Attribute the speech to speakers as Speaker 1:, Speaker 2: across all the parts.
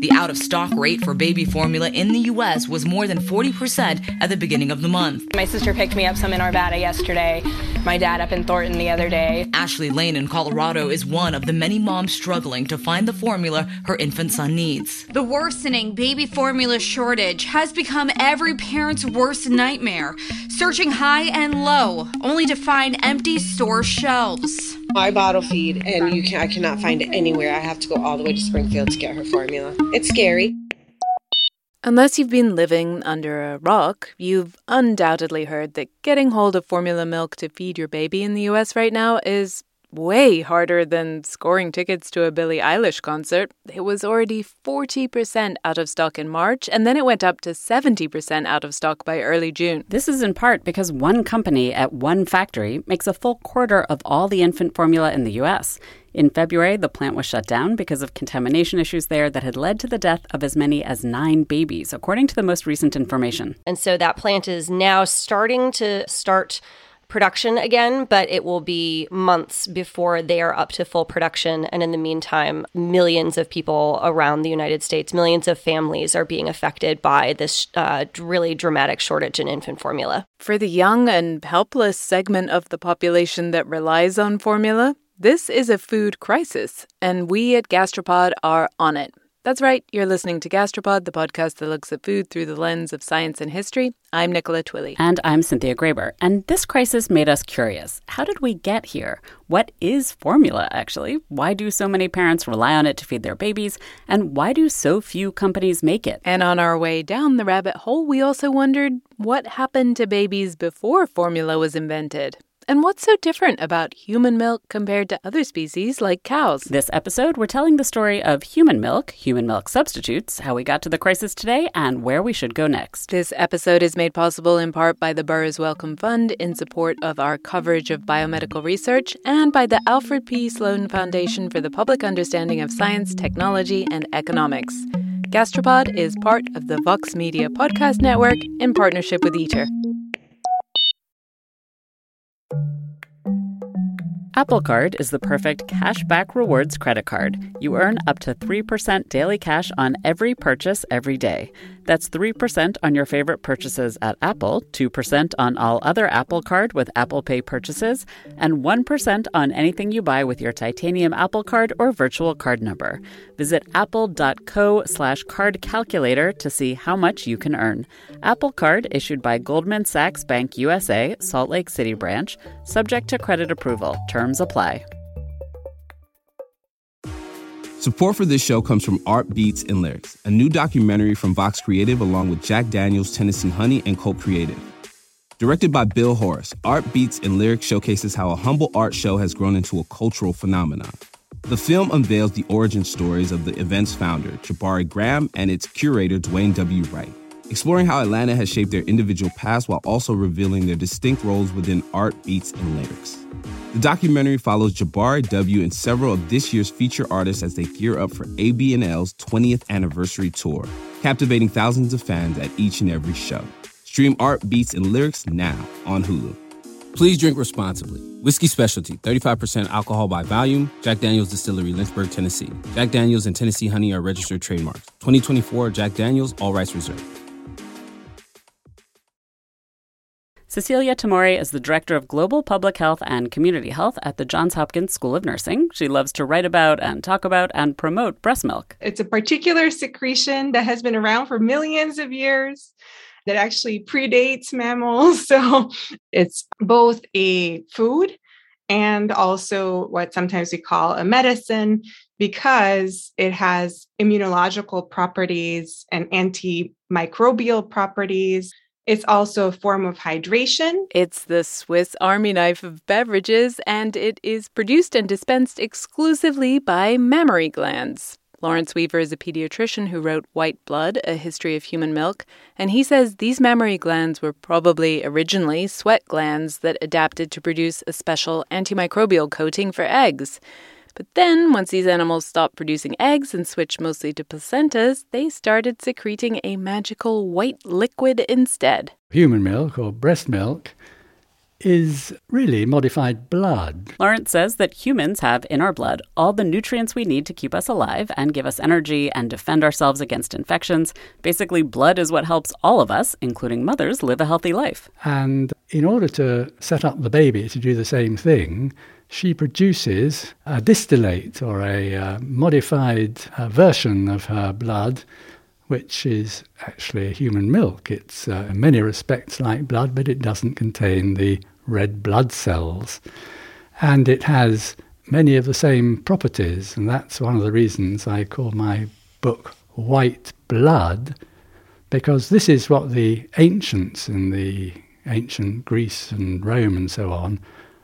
Speaker 1: The out-of-stock rate for baby formula in the U.S. was more than 40% at the beginning of the month.
Speaker 2: My sister picked me up some in Arvada yesterday, my dad up in Thornton the other day.
Speaker 1: Ashley Lane in Colorado is one of the many moms struggling to find the formula her infant son needs.
Speaker 3: The worsening baby formula shortage has become every parent's worst nightmare, searching high and low, only to find empty store shelves.
Speaker 4: I bottle feed, and I cannot find it anywhere. I have to go all the way to Springfield to get her formula. It's scary.
Speaker 5: Unless you've been living under a rock, you've undoubtedly heard that getting hold of formula milk to feed your baby in the US right now is way harder than scoring tickets to a Billie Eilish concert. It was already 40% out of stock in March, and then it went up to 70% out of stock by early June.
Speaker 6: This is in part because one company at one factory makes a full quarter of all the infant formula in the U.S. In February, the plant was shut down because of contamination issues there that had led to the death of as many as 9 babies, according to the most recent information.
Speaker 7: And so that plant is now starting production again, but it will be months before they are up to full production. And in the meantime, millions of people around the United States, millions of families are being affected by this really dramatic shortage in infant formula.
Speaker 5: For the young and helpless segment of the population that relies on formula, this is a food crisis, and we at Gastropod are on it. That's right, you're listening to Gastropod, the podcast that looks at food through the lens of science and history. I'm Nicola Twilley.
Speaker 6: And I'm Cynthia Graber. And this crisis made us curious. How did we get here? What is formula, actually? Why do so many parents rely on it to feed their babies? And why do so few companies make it?
Speaker 5: And on our way down the rabbit hole, we also wondered what happened to babies before formula was invented. And what's so different about human milk compared to other species like cows?
Speaker 6: This episode, we're telling the story of human milk substitutes, how we got to the crisis today, and where we should go next.
Speaker 5: This episode is made possible in part by the Burroughs Wellcome Fund in support of our coverage of biomedical research and by the Alfred P. Sloan Foundation for the Public Understanding of Science, Technology, and Economics. Gastropod is part of the Vox Media Podcast Network in partnership with Eater.
Speaker 6: Apple Card is the perfect cashback rewards credit card. You earn up to 3% daily cash on every purchase every day. That's 3% on your favorite purchases at Apple, 2% on all other Apple Card with Apple Pay purchases, and 1% on anything you buy with your titanium Apple Card or virtual card number. Visit apple.co/card calculator to see how much you can earn. Apple Card issued by Goldman Sachs Bank USA, Salt Lake City branch, subject to credit approval. Terms apply.
Speaker 8: Support for this show comes from Art Beats and Lyrics, a new documentary from Vox Creative along with Jack Daniels, Tennessee Honey, and Colt Creative. Directed by Bill Horace, Art Beats and Lyrics showcases how a humble art show has grown into a cultural phenomenon. The film unveils the origin stories of the event's founder, Jabari Graham, and its curator, Dwayne W. Wright, exploring how Atlanta has shaped their individual paths while also revealing their distinct roles within art, beats, and lyrics. The documentary follows Jabari W. and several of this year's feature artists as they gear up for AB&L's 20th anniversary tour, captivating thousands of fans at each and every show. Stream Art, Beats, and Lyrics now on Hulu. Please drink responsibly. Whiskey Specialty, 35% alcohol by volume. Jack Daniel's Distillery, Lynchburg, Tennessee. Jack Daniel's and Tennessee Honey are registered trademarks. 2024 Jack Daniel's, all rights reserved.
Speaker 6: Cecilia Tamori is the Director of Global Public Health and Community Health at the Johns Hopkins School of Nursing. She loves to write about and talk about and promote breast milk.
Speaker 9: It's a particular secretion that has been around for millions of years that actually predates mammals. So it's both a food and also what sometimes we call a medicine because it has immunological properties and antimicrobial properties. It's also a form of hydration.
Speaker 5: It's the Swiss Army knife of beverages, and it is produced and dispensed exclusively by mammary glands. Lawrence Weaver is a pediatrician who wrote White Blood, A History of Human Milk, and he says these mammary glands were probably originally sweat glands that adapted to produce a special antimicrobial coating for eggs. But then, once these animals stopped producing eggs and switched mostly to placentas, they started secreting a magical white liquid instead.
Speaker 10: Human milk, or breast milk, is really modified blood.
Speaker 6: Lawrence says that humans have in our blood all the nutrients we need to keep us alive and give us energy and defend ourselves against infections. Basically, blood is what helps all of us, including mothers, live a healthy life.
Speaker 10: And in order to set up the baby to do the same thing, she produces a distillate or a modified version of her blood, which is actually human milk. It's in many respects like blood, but it doesn't contain the red blood cells. And it has many of the same properties, and that's one of the reasons I call my book White Blood, because this is what the ancients in the ancient Greece and Rome and so on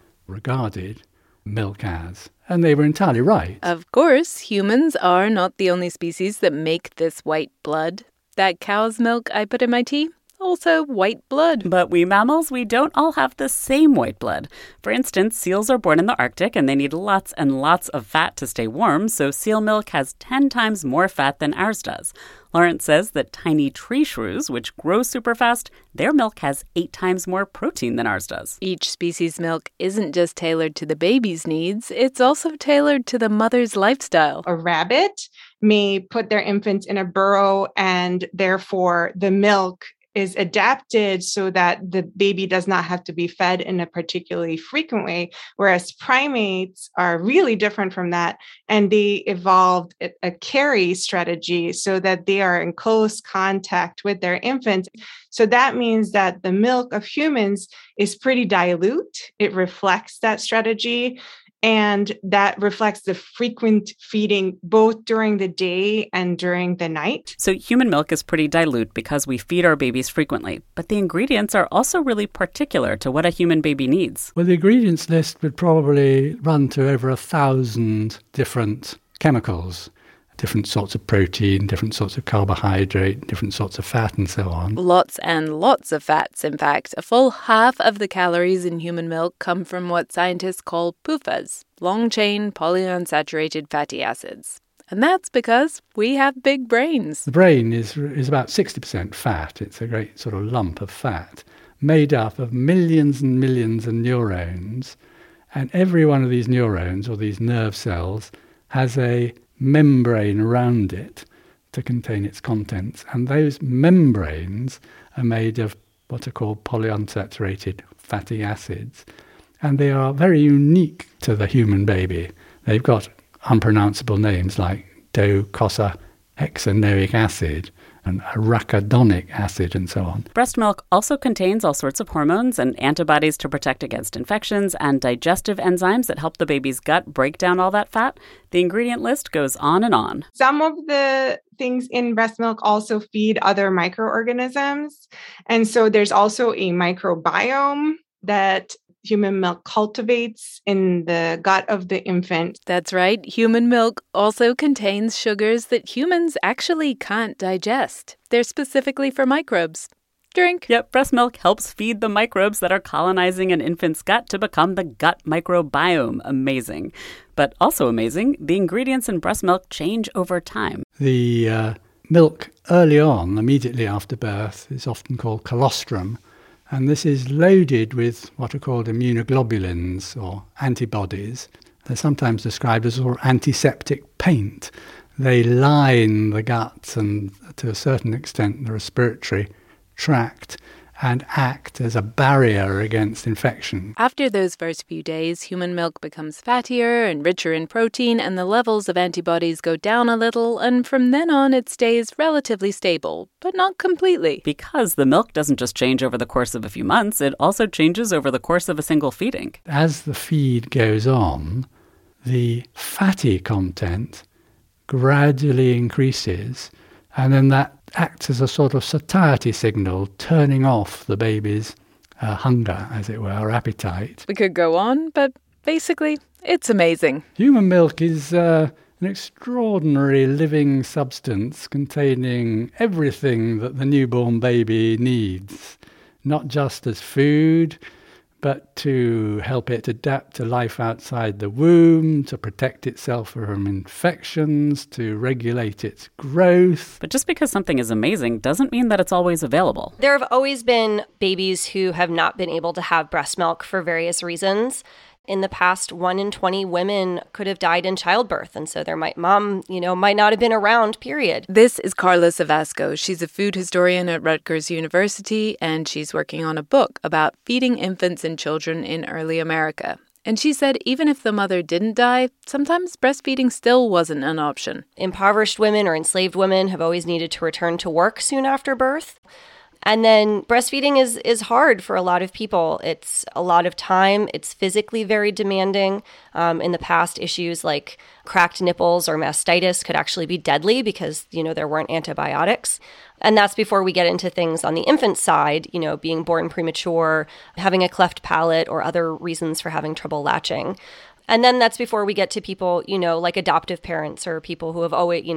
Speaker 10: regarded milk as. And they were entirely right.
Speaker 5: Of course, humans are not the only species that make this white blood. That cow's milk I put in my tea, also white blood.
Speaker 6: But we mammals, we don't all have the same white blood. For instance, seals are born in the Arctic and they need lots and lots of fat to stay warm, so seal milk has 10 times more fat than ours does. Lawrence says that tiny tree shrews, which grow super fast, their milk has 8 times more protein than ours does.
Speaker 5: Each species' milk isn't just tailored to the baby's needs, it's also tailored to the mother's lifestyle.
Speaker 9: A rabbit may put their infants in a burrow, and therefore the milk is adapted so that the baby does not have to be fed in a particularly frequent way, whereas primates are really different from that, and they evolved a carry strategy so that they are in close contact with their infants. So that means that the milk of humans is pretty dilute. It reflects that strategy. And that reflects the frequent feeding both during the day and during the night.
Speaker 6: So human milk is pretty dilute because we feed our babies frequently. But the ingredients are also really particular to what a human baby needs.
Speaker 10: Well, the ingredients list would probably run to over 1,000 different chemicals. Different sorts of protein, different sorts of carbohydrate, different sorts of fat, and so on.
Speaker 5: Lots and lots of fats, in fact. A full half of the calories in human milk come from what scientists call PUFAs, long-chain polyunsaturated fatty acids. And that's because we have big brains.
Speaker 10: The brain is about 60% fat. It's a great sort of lump of fat made up of millions and millions of neurons. And every one of these neurons, or these nerve cells, has a membrane around it to contain its contents. And those membranes are made of what are called polyunsaturated fatty acids. And they are very unique to the human baby. They've got unpronounceable names like docosahexaenoic acid and arachidonic acid and so on.
Speaker 6: Breast milk also contains all sorts of hormones and antibodies to protect against infections and digestive enzymes that help the baby's gut break down all that fat. The ingredient list goes on and on.
Speaker 9: Some of the things in breast milk also feed other microorganisms. And so there's also a microbiome that human milk cultivates in the gut of the infant.
Speaker 5: That's right. Human milk also contains sugars that humans actually can't digest. They're specifically for microbes. Drink.
Speaker 6: Yep, breast milk helps feed the microbes that are colonizing an infant's gut to become the gut microbiome. Amazing. But also amazing, the ingredients in breast milk change over time.
Speaker 10: The milk early on, immediately after birth, is often called colostrum. And this is loaded with what are called immunoglobulins or antibodies. They're sometimes described as antiseptic paint. They line the gut and, to a certain extent, the respiratory tract and act as a barrier against infection.
Speaker 5: After those first few days, human milk becomes fattier and richer in protein, and the levels of antibodies go down a little, and from then on it stays relatively stable, but not completely.
Speaker 6: Because the milk doesn't just change over the course of a few months, it also changes over the course of a single feeding.
Speaker 10: As the feed goes on, the fatty content gradually increases, and then that acts as a sort of satiety signal, turning off the baby's hunger, as it were, or appetite.
Speaker 5: We could go on, but basically, it's amazing.
Speaker 10: Human milk is an extraordinary living substance containing everything that the newborn baby needs, not just as food, but to help it adapt to life outside the womb, to protect itself from infections, to regulate its growth.
Speaker 6: But just because something is amazing doesn't mean that it's always available.
Speaker 7: There have always been babies who have not been able to have breast milk for various reasons. In the past, 1 in 20 women could have died in childbirth, and so their mom, might not have been around, period.
Speaker 5: This is Carla Savasco. She's a food historian at Rutgers University, and she's working on a book about feeding infants and children in early America. And she said even if the mother didn't die, sometimes breastfeeding still wasn't an option.
Speaker 7: Impoverished women or enslaved women have always needed to return to work soon after birth. And then breastfeeding is hard for a lot of people. It's a lot of time. It's physically very demanding. In the past, issues like cracked nipples or mastitis could actually be deadly because, there weren't antibiotics. And that's before we get into things on the infant side, being born premature, having a cleft palate, or other reasons for having trouble latching. And then that's before we get to people, like adoptive parents or people who have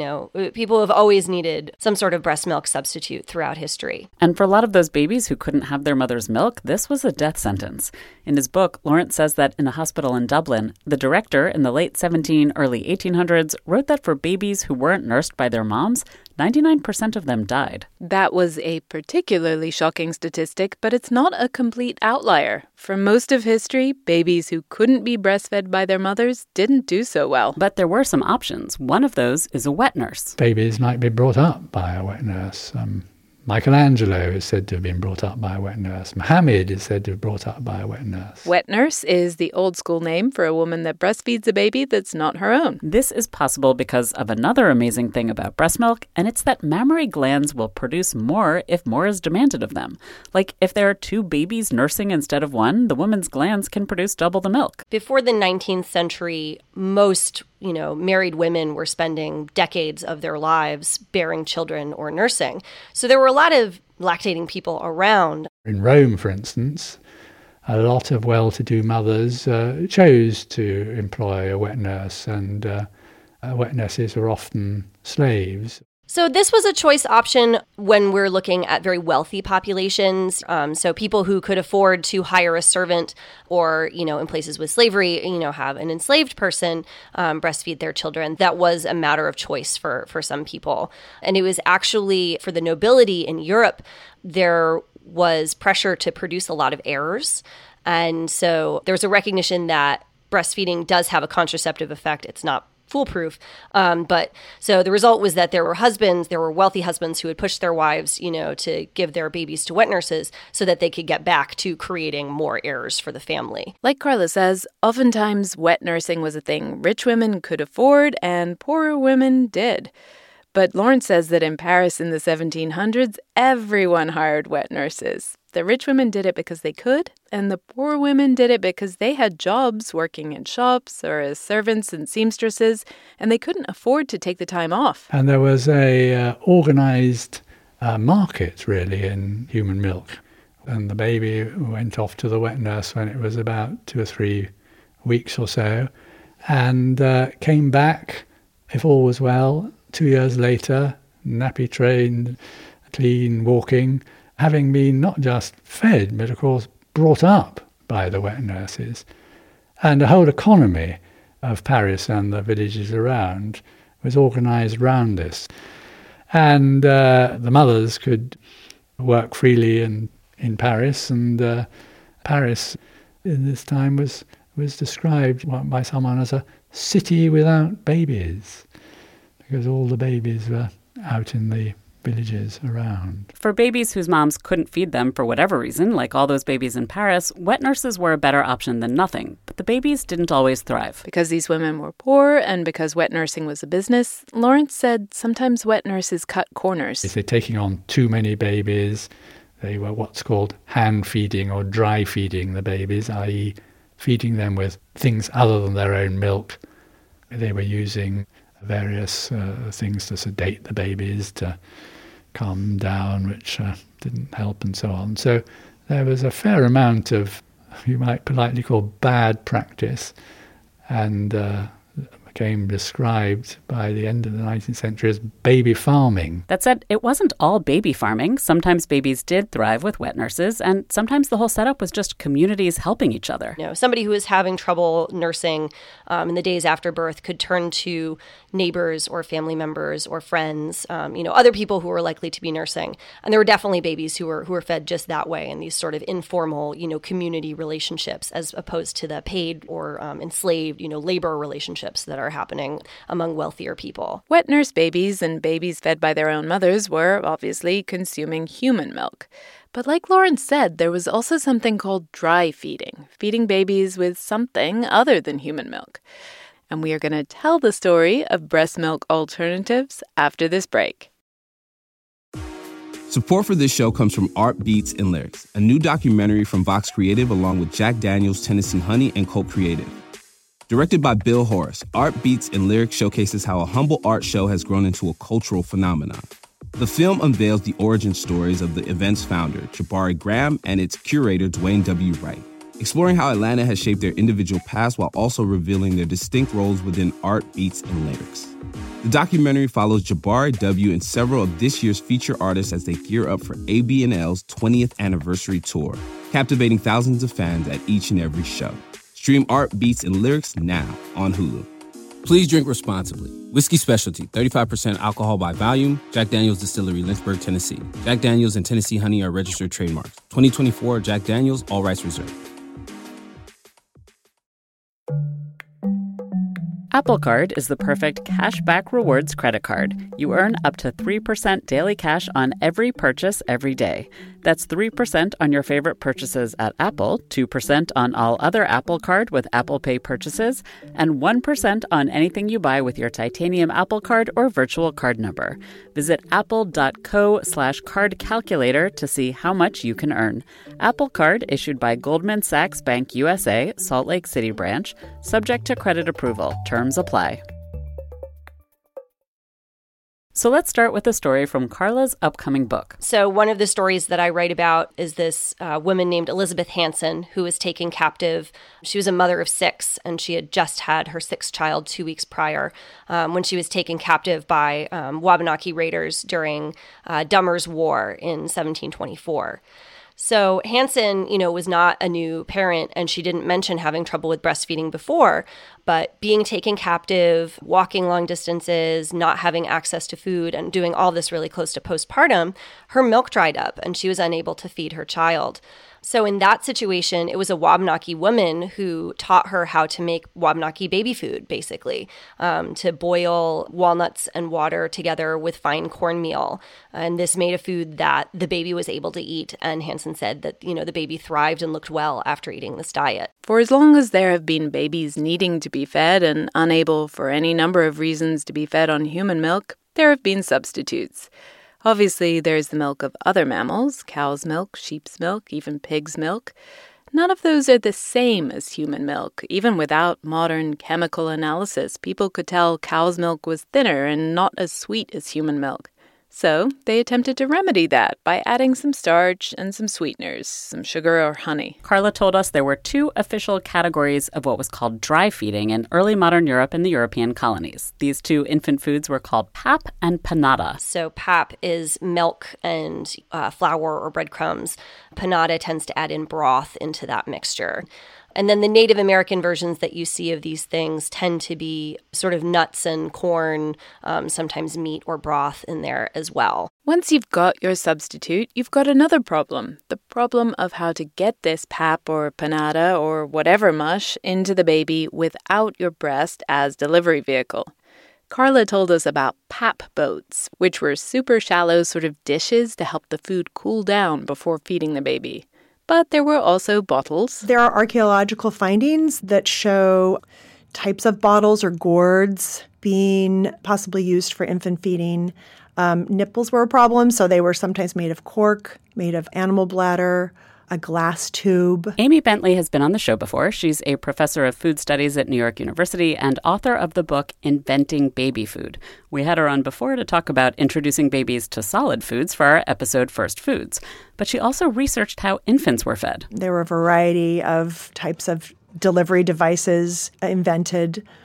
Speaker 7: always needed some sort of breast milk substitute throughout history.
Speaker 6: And for a lot of those babies who couldn't have their mother's milk, this was a death sentence. In his book, Lawrence says that in a hospital in Dublin, the director in the late early 1800s wrote that for babies who weren't nursed by their moms, 99% of them died.
Speaker 5: That was a particularly shocking statistic, but it's not a complete outlier. For most of history, babies who couldn't be breastfed by their mothers didn't do so well.
Speaker 6: But there were some options. One of those is a wet nurse.
Speaker 10: Babies might be brought up by a wet nurse. Michelangelo is said to have been brought up by a wet nurse. Muhammad is said to have been brought up by a wet nurse.
Speaker 5: Wet nurse is the old school name for a woman that breastfeeds a baby that's not her own.
Speaker 6: This is possible because of another amazing thing about breast milk, and it's that mammary glands will produce more if more is demanded of them. Like if there are 2 babies nursing instead of 1, the woman's glands can produce double the milk.
Speaker 7: Before the 19th century, most married women were spending decades of their lives bearing children or nursing. So there were a lot of lactating people around.
Speaker 10: In Rome, for instance, a lot of well-to-do mothers chose to employ a wet nurse, and wet nurses were often slaves.
Speaker 7: So this was a choice option when we're looking at very wealthy populations. So people who could afford to hire a servant or, in places with slavery, have an enslaved person breastfeed their children. That was a matter of choice for some people. And it was actually for the nobility in Europe, there was pressure to produce a lot of heirs. And so there was a recognition that breastfeeding does have a contraceptive effect. It's not foolproof. But so the result was that there were wealthy husbands who would push their wives, to give their babies to wet nurses so that they could get back to creating more heirs for the family.
Speaker 5: Like Carla says, oftentimes wet nursing was a thing rich women could afford and poorer women did. But Lawrence says that in Paris in the 1700s, everyone hired wet nurses. The rich women did it because they could, and the poor women did it because they had jobs working in shops or as servants and seamstresses, and they couldn't afford to take the time off.
Speaker 10: And there was a organized market, really, in human milk. And the baby went off to the wet nurse when it was about 2 or 3 weeks or so, and came back, if all was well, 2 years later, nappy trained, clean, walking, having been not just fed, but of course brought up by the wet nurses. And the whole economy of Paris and the villages around was organised around this. And the mothers could work freely in Paris, and Paris in this time was described by someone as a city without babies, because all the babies were out in the villages around.
Speaker 6: For babies whose moms couldn't feed them for whatever reason, like all those babies in Paris, wet nurses were a better option than nothing. But the babies didn't always thrive.
Speaker 5: Because these women were poor and because wet nursing was a business, Lawrence said sometimes wet nurses cut corners.
Speaker 10: If they're taking on too many babies, they were what's called hand feeding or dry feeding the babies, i.e. feeding them with things other than their own milk. They were using various things to sedate the babies, to calm them down, which didn't help, and so on. So there was a fair amount of, you might politely call, bad practice, and became described by the end of the 19th century as baby farming.
Speaker 6: That said, it wasn't all baby farming. Sometimes babies did thrive with wet nurses, and sometimes the whole setup was just communities helping each other.
Speaker 7: You know, somebody who was having trouble nursing in the days after birth could turn to neighbors or family members or friends, other people who were likely to be nursing. And there were definitely babies who were fed just that way in these sort of informal, community relationships, as opposed to the paid or enslaved, labor relationships that are happening among wealthier people.
Speaker 5: Wet nurse babies and babies fed by their own mothers were obviously consuming human milk. But like Lauren said, there was also something called dry feeding, feeding babies with something other than human milk. And we are going to tell the story of breast milk alternatives after this break.
Speaker 8: Support for this show comes from Art Beats and Lyrics, a new documentary from Vox Creative along with Jack Daniels, Tennessee Honey, and Cope Creative. Directed by Bill Horace, Art Beats and Lyrics showcases how a humble art show has grown into a cultural phenomenon. The film unveils the origin stories of the event's founder, Jabari Graham, and its curator, Dwayne W. Wright, exploring how Atlanta has shaped their individual paths while also revealing their distinct roles within art, beats, and lyrics. The documentary follows Jabari W. and several of this year's feature artists as they gear up for ABNL's 20th anniversary tour, captivating thousands of fans at each and every show. Stream Art, Beats, and Lyrics now on Hulu. Please drink responsibly. Whiskey Specialty, 35% alcohol by volume. Jack Daniel's Distillery, Lynchburg, Tennessee. Jack Daniel's and Tennessee Honey are registered trademarks. 2024 Jack Daniel's, all rights reserved.
Speaker 6: Apple Card is the perfect cashback rewards credit card. You earn up to 3% daily cash on every purchase every day. That's 3% on your favorite purchases at Apple, 2% on all other Apple Card with Apple Pay purchases, and 1% on anything you buy with your titanium Apple Card or virtual card number. Visit apple.co/card calculator to see how much you can earn. Apple Card issued by Goldman Sachs Bank USA, Salt Lake City branch, subject to credit approval. Terms apply. So let's start with a story from Carla's upcoming book.
Speaker 7: So one of the stories that I write about is this woman named Elizabeth Hansen, who was taken captive. She was a mother of 6, and she had just had her 6th child 2 weeks prior when she was taken captive by Wabanaki raiders during Dummer's War in 1724. So Hansen, was not a new parent, and she didn't mention having trouble with breastfeeding before, but being taken captive, walking long distances, not having access to food, and doing all this really close to postpartum, her milk dried up and she was unable to feed her child. So in that situation, it was a Wabanaki woman who taught her how to make Wabanaki baby food, basically, to boil walnuts and water together with fine cornmeal. And this made a food that the baby was able to eat. And Hansen said that, the baby thrived and looked well after eating this diet.
Speaker 5: For as long as there have been babies needing to be fed and unable for any number of reasons to be fed on human milk, there have been substitutes. Obviously, there's the milk of other mammals, cow's milk, sheep's milk, even pig's milk. None of those are the same as human milk. Even without modern chemical analysis, people could tell cow's milk was thinner and not as sweet as human milk. So they attempted to remedy that by adding some starch and some sweeteners, some sugar or honey.
Speaker 6: Carla told us there were 2 official categories of what was called dry feeding in early modern Europe and the European colonies. These 2 infant foods were called pap and panada.
Speaker 7: So pap is milk and flour or breadcrumbs. Panada tends to add in broth into that mixture. And then the Native American versions that you see of these things tend to be sort of nuts and corn, sometimes meat or broth in there as well.
Speaker 5: Once you've got your substitute, you've got another problem. The problem of how to get this pap or panada or whatever mush into the baby without your breast as delivery vehicle. Carla told us about pap boats, which were super shallow sort of dishes to help the food cool down before feeding the baby. But there were also bottles.
Speaker 11: There are archaeological findings that show types of bottles or gourds being possibly used for infant feeding. Nipples were a problem, so they were sometimes made of cork, made of animal bladder, a glass tube.
Speaker 6: Amy Bentley has been on the show before. She's a professor of food studies at New York University and author of the book Inventing Baby Food. We had her on before to talk about introducing babies to solid foods for our episode First Foods. But she also researched how infants were fed.
Speaker 11: There were a variety of types of delivery devices invented.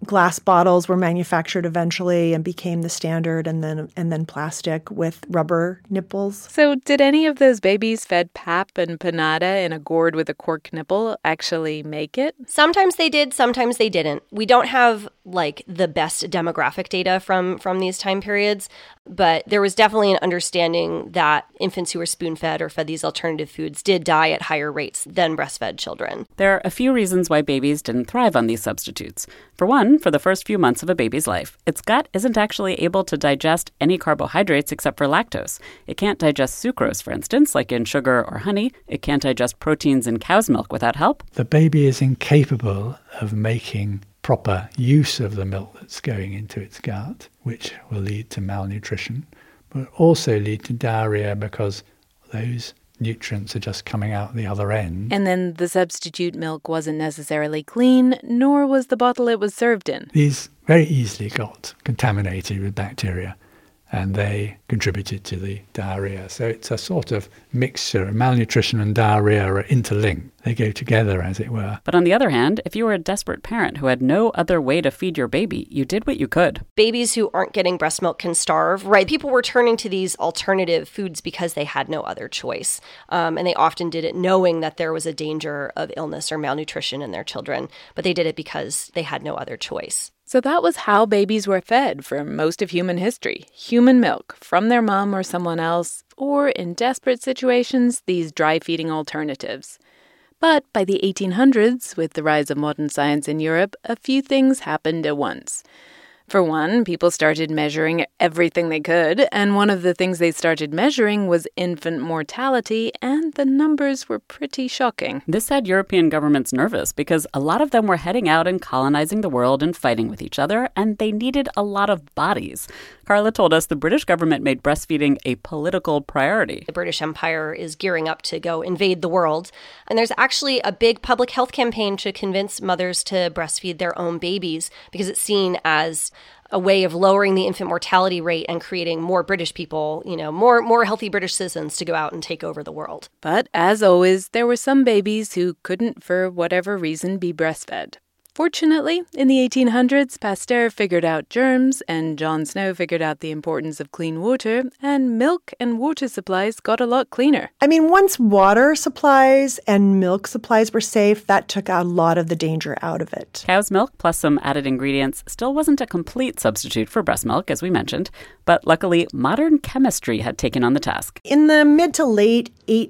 Speaker 11: glass bottles were manufactured eventually and became the standard, and then plastic with rubber nipples.
Speaker 5: So did any of those babies fed pap and panada in a gourd with a cork nipple actually make it?
Speaker 7: Sometimes they did, sometimes they didn't. We don't have the best demographic data from these time periods, but there was definitely an understanding that infants who were spoon-fed or fed these alternative foods did die at higher rates than breastfed children.
Speaker 6: There are a few reasons why babies didn't thrive on these substitutes. For one, for the first few months of a baby's life, its gut isn't actually able to digest any carbohydrates except for lactose. It can't digest sucrose, for instance, like in sugar or honey. It can't digest proteins in cow's milk without help.
Speaker 10: The baby is incapable of making proper use of the milk that's going into its gut, which will lead to malnutrition, but also lead to diarrhea because those nutrients are just coming out the other end.
Speaker 5: And then the substitute milk wasn't necessarily clean, nor was the bottle it was served in.
Speaker 10: These very easily got contaminated with bacteria, and they contributed to the diarrhea. So it's a sort of mixture. Malnutrition and diarrhea are interlinked. They go together, as it were.
Speaker 6: But on the other hand, if you were a desperate parent who had no other way to feed your baby, you did what you could.
Speaker 7: Babies who aren't getting breast milk can starve, right? People were turning to these alternative foods because they had no other choice. And they often did it knowing that there was a danger of illness or malnutrition in their children, but they did it because they had no other choice.
Speaker 5: So that was how babies were fed for most of human history. Human milk from their mom or someone else, or in desperate situations, these dry-feeding alternatives. But by the 1800s, with the rise of modern science in Europe, a few things happened at once. For one, people started measuring everything they could, and one of the things they started measuring was infant mortality, and the numbers were pretty shocking.
Speaker 6: This had European governments nervous because a lot of them were heading out and colonizing the world and fighting with each other, and they needed a lot of bodies. Carla told us the British government made breastfeeding a political priority.
Speaker 7: The British Empire is gearing up to go invade the world, and there's actually a big public health campaign to convince mothers to breastfeed their own babies because it's seen as a way of lowering the infant mortality rate and creating more British people, more healthy British citizens to go out and take over the world.
Speaker 5: But as always, there were some babies who couldn't, for whatever reason, be breastfed. Fortunately, in the 1800s, Pasteur figured out germs, and John Snow figured out the importance of clean water, and milk and water supplies got a lot cleaner.
Speaker 11: I mean, once water supplies and milk supplies were safe, that took a lot of the danger out of it.
Speaker 6: Cow's milk plus some added ingredients still wasn't a complete substitute for breast milk, as we mentioned, but luckily, modern chemistry had taken on the task.
Speaker 11: In the mid to late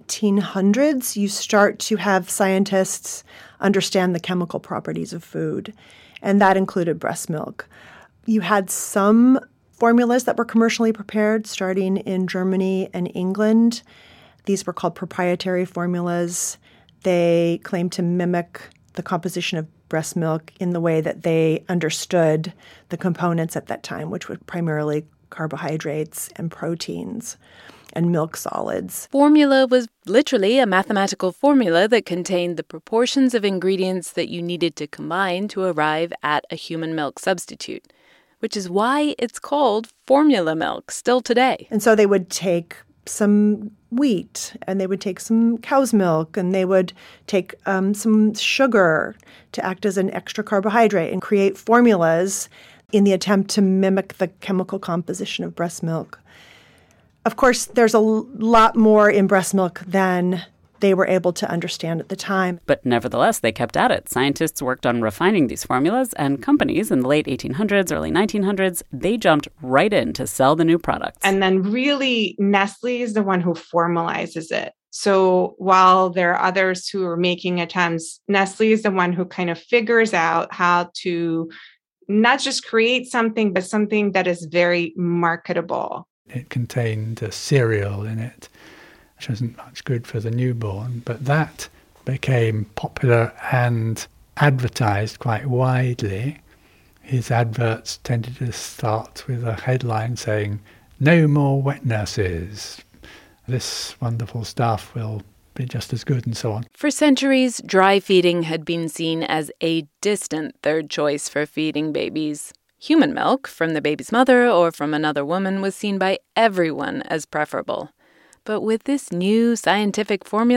Speaker 11: 1800s, you start to have scientists understand the chemical properties of food, and that included breast milk. You had some formulas that were commercially prepared starting in Germany and England. These were called proprietary formulas. They claimed to mimic the composition of breast milk in the way that they understood the components at that time, which were primarily carbohydrates and proteins and milk solids.
Speaker 5: Formula was literally a mathematical formula that contained the proportions of ingredients that you needed to combine to arrive at a human milk substitute, which is why it's called formula milk still today.
Speaker 11: And so they would take some wheat, and they would take some cow's milk, and they would take some sugar to act as an extra carbohydrate and create formulas in the attempt to mimic the chemical composition of breast milk. Of course, there's a lot more in breast milk than they were able to understand at the time.
Speaker 6: But nevertheless, they kept at it. Scientists worked on refining these formulas, and companies in the late 1800s, early 1900s, they jumped right in to sell the new products.
Speaker 9: And then really, Nestle is the one who formalizes it. So while there are others who are making attempts, Nestle is the one who kind of figures out how to not just create something, but something that is very marketable.
Speaker 10: It contained a cereal in it, which wasn't much good for the newborn, but that became popular and advertised quite widely. His adverts tended to start with a headline saying, "No more wet nurses. This wonderful stuff will be just as good," and so on.
Speaker 5: For centuries, dry feeding had been seen as a distant third choice for feeding babies. Human milk from the baby's mother or from another woman was seen by everyone as preferable. But with this new scientific formula,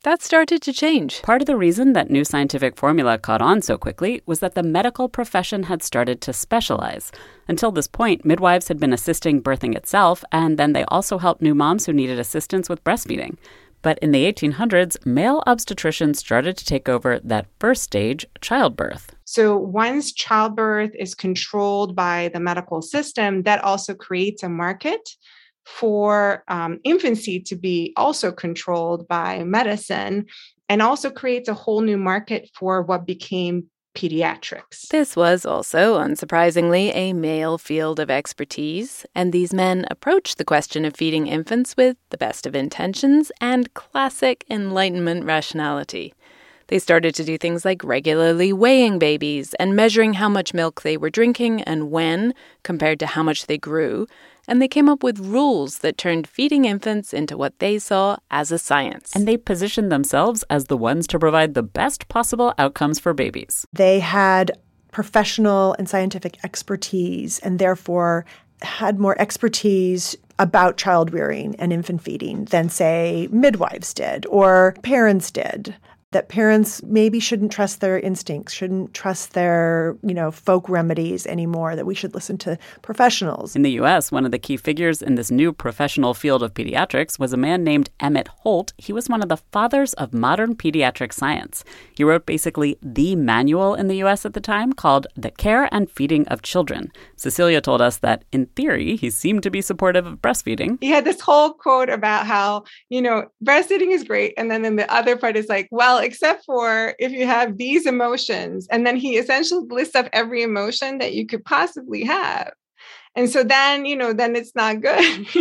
Speaker 5: that started to change.
Speaker 6: Part of the reason that new scientific formula caught on so quickly was that the medical profession had started to specialize. Until this point, midwives had been assisting birthing itself, and then they also helped new moms who needed assistance with breastfeeding. But in the 1800s, male obstetricians started to take over that first stage, childbirth.
Speaker 9: So once childbirth is controlled by the medical system, that also creates a market for infancy to be also controlled by medicine, and also creates a whole new market for what became pediatrics.
Speaker 5: This was also, unsurprisingly, a male field of expertise, and these men approached the question of feeding infants with the best of intentions and classic Enlightenment rationality. They started to do things like regularly weighing babies and measuring how much milk they were drinking and when, compared to how much they grew, and they came up with rules that turned feeding infants into what they saw as a science.
Speaker 6: And they positioned themselves as the ones to provide the best possible outcomes for babies.
Speaker 11: They had professional and scientific expertise and therefore had more expertise about child rearing and infant feeding than, say, midwives did or parents did. That parents maybe shouldn't trust their instincts, shouldn't trust their, folk remedies anymore, that we should listen to professionals.
Speaker 6: In the U.S., one of the key figures in this new professional field of pediatrics was a man named Emmett Holt. He was one of the fathers of modern pediatric science. He wrote basically the manual in the U.S. at the time called The Care and Feeding of Children. Cecilia told us that, in theory, he seemed to be supportive of breastfeeding.
Speaker 9: He had this whole quote about how, breastfeeding is great. And then the other part is like, well, except for if you have these emotions. And then he essentially lists up every emotion that you could possibly have. And so then, then it's not good.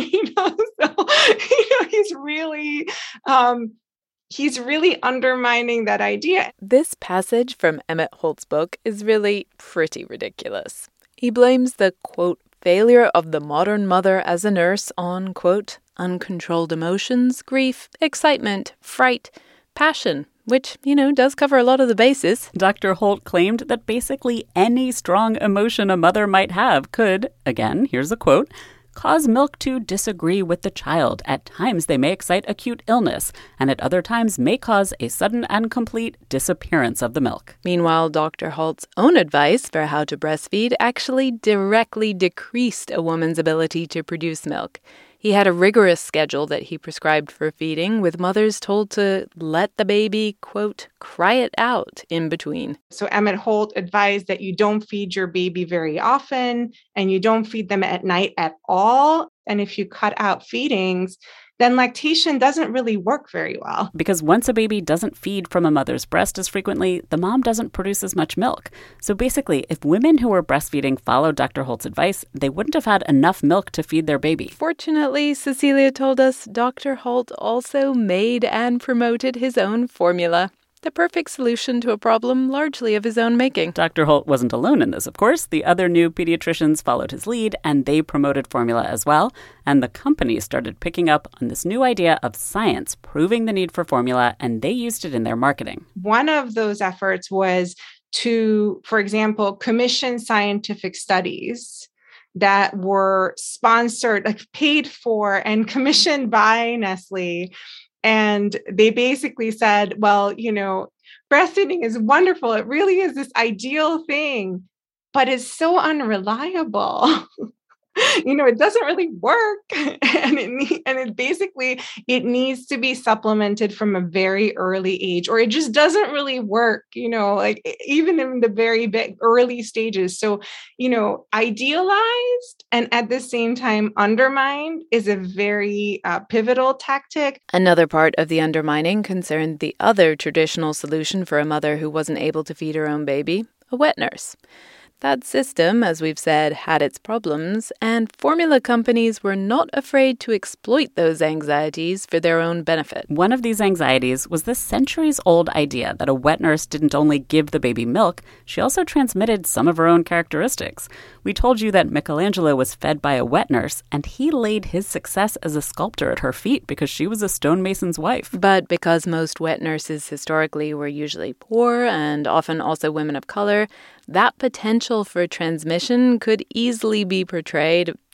Speaker 9: He's really undermining that idea.
Speaker 5: This passage from Emmett Holt's book is really pretty ridiculous. He blames the, quote, failure of the modern mother as a nurse on, quote, uncontrolled emotions, grief, excitement, fright, passion, which, does cover a lot of the bases.
Speaker 6: Dr. Holt claimed that basically any strong emotion a mother might have could, again, here's a quote, cause milk to disagree with the child. At times they may excite acute illness, and at other times may cause a sudden and complete disappearance of the milk.
Speaker 5: Meanwhile, Dr. Holt's own advice for how to breastfeed actually directly decreased a woman's ability to produce milk. He had a rigorous schedule that he prescribed for feeding, with mothers told to let the baby, quote, cry it out in between.
Speaker 9: So Emmett Holt advised that you don't feed your baby very often, and you don't feed them at night at all. And if you cut out feedings, then lactation doesn't really work very well.
Speaker 6: Because once a baby doesn't feed from a mother's breast as frequently, the mom doesn't produce as much milk. So basically, if women who were breastfeeding followed Dr. Holt's advice, they wouldn't have had enough milk to feed their baby.
Speaker 5: Fortunately, Cecilia told us, Dr. Holt also made and promoted his own formula. The perfect solution to a problem largely of his own making.
Speaker 6: Dr. Holt wasn't alone in this, of course. The other new pediatricians followed his lead, and they promoted formula as well. And the company started picking up on this new idea of science, proving the need for formula, and they used it in their marketing.
Speaker 9: One of those efforts was to, for example, commission scientific studies that were sponsored, paid for and commissioned by Nestle. And they basically said, well, breastfeeding is wonderful. It really is this ideal thing, but it's so unreliable. It doesn't really work. And it needs to be supplemented from a very early age, or it just doesn't really work, even in the very early stages. So, idealized and at the same time undermined is a very pivotal tactic.
Speaker 5: Another part of the undermining concerned the other traditional solution for a mother who wasn't able to feed her own baby, a wet nurse. That system, as we've said, had its problems, and formula companies were not afraid to exploit those anxieties for their own benefit.
Speaker 6: One of these anxieties was the centuries-old idea that a wet nurse didn't only give the baby milk, she also transmitted some of her own characteristics. We told you that Michelangelo was fed by a wet nurse, and he laid his success as a sculptor at her feet because she was a stonemason's wife.
Speaker 5: But because most wet nurses historically were usually poor and often also women of color, that potential for transmission could easily be portrayed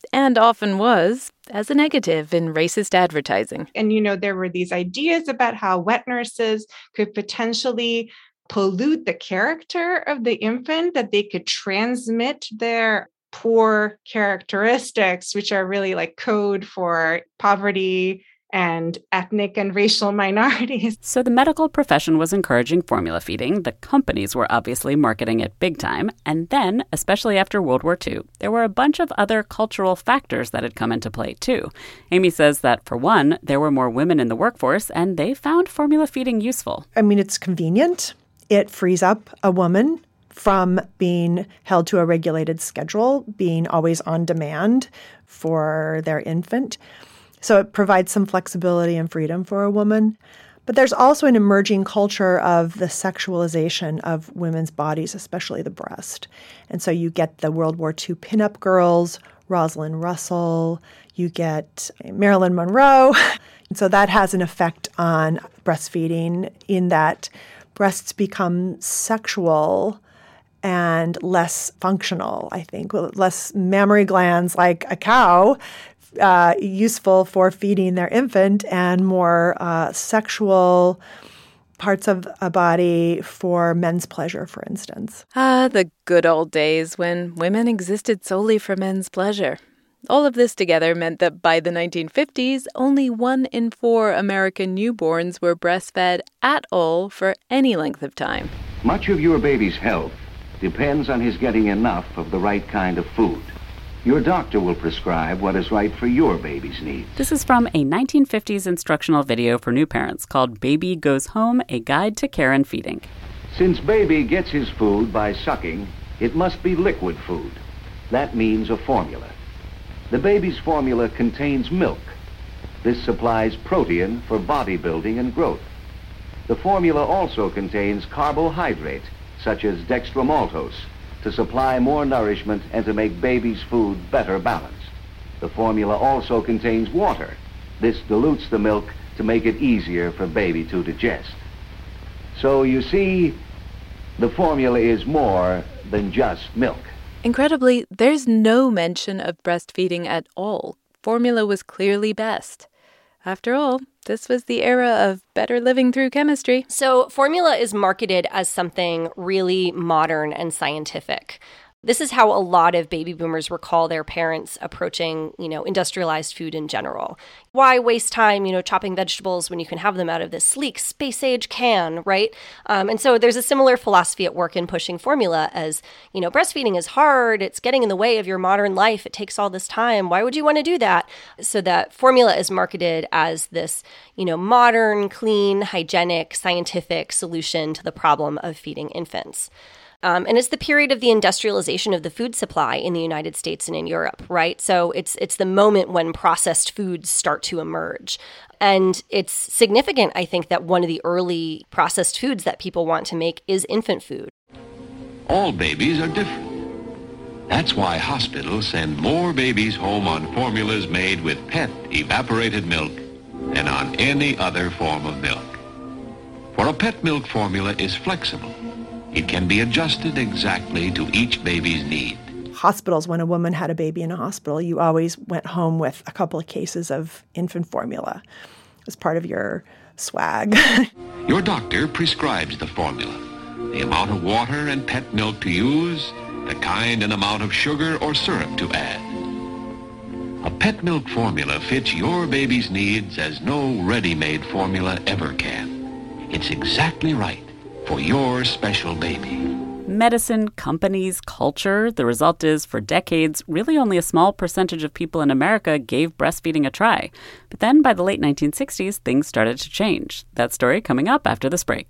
Speaker 5: and often was, as a negative in racist advertising.
Speaker 9: And, there were these ideas about how wet nurses could potentially pollute the character of the infant, that they could transmit their poor characteristics, which are really like code for poverty and ethnic and racial minorities.
Speaker 6: So the medical profession was encouraging formula feeding. The companies were obviously marketing it big time. And then, especially after World War II, there were a bunch of other cultural factors that had come into play, too. Amy says that, for one, there were more women in the workforce, and they found formula feeding useful.
Speaker 11: I mean, it's convenient. It frees up a woman from being held to a regulated schedule, being always on demand for their infant. So it provides some flexibility and freedom for a woman. But there's also an emerging culture of the sexualization of women's bodies, especially the breast. And so you get the World War II pinup girls, Rosalind Russell, you get Marilyn Monroe. And so that has an effect on breastfeeding in that breasts become sexual and less functional, I think, less mammary glands like a cow, useful for feeding their infant, and more sexual parts of a body for men's pleasure, for instance.
Speaker 5: The good old days when women existed solely for men's pleasure. All of this together meant that by the 1950s, only 1 in 4 American newborns were breastfed at all for any length of time.
Speaker 12: Much of your baby's health depends on his getting enough of the right kind of food. Your doctor will prescribe what is right for your baby's needs.
Speaker 6: This is from a 1950s instructional video for new parents called Baby Goes Home, A Guide to Care and Feeding.
Speaker 12: Since baby gets his food by sucking, it must be liquid food. That means a formula. The baby's formula contains milk. This supplies protein for bodybuilding and growth. The formula also contains carbohydrate, such as dextromaltose, to supply more nourishment and to make baby's food better balanced. The formula also contains water. This dilutes the milk to make it easier for baby to digest. So you see, the formula is more than just milk.
Speaker 5: Incredibly, there's no mention of breastfeeding at all. Formula was clearly best. After all, this was the era of better living through chemistry.
Speaker 7: So formula is marketed as something really modern and scientific. This is how a lot of baby boomers recall their parents approaching, industrialized food in general. Why waste time, chopping vegetables when you can have them out of this sleek space-age can, right? And so there's a similar philosophy at work in pushing formula as, breastfeeding is hard, it's getting in the way of your modern life, it takes all this time, why would you want to do that? So that formula is marketed as this, modern, clean, hygienic, scientific solution to the problem of feeding infants. And it's the period of the industrialization of the food supply in the United States and in Europe, right? So it's the moment when processed foods start to emerge. And it's significant, I think, that one of the early processed foods that people want to make is infant food.
Speaker 13: All babies are different. That's why hospitals send more babies home on formulas made with PET evaporated milk than on any other form of milk. For a PET milk formula is flexible. It can be adjusted exactly to each baby's need.
Speaker 11: Hospitals, when a woman had a baby in a hospital, you always went home with a couple of cases of infant formula as part of your swag.
Speaker 13: Your doctor prescribes the formula, the amount of water and PET milk to use, the kind and amount of sugar or syrup to add. A PET milk formula fits your baby's needs as no ready-made formula ever can. It's exactly right for your special baby.
Speaker 6: Medicine, companies, culture. The result is, for decades, really only a small percentage of people in America gave breastfeeding a try. But then by the late 1960s, things started to change. That story coming up after this break.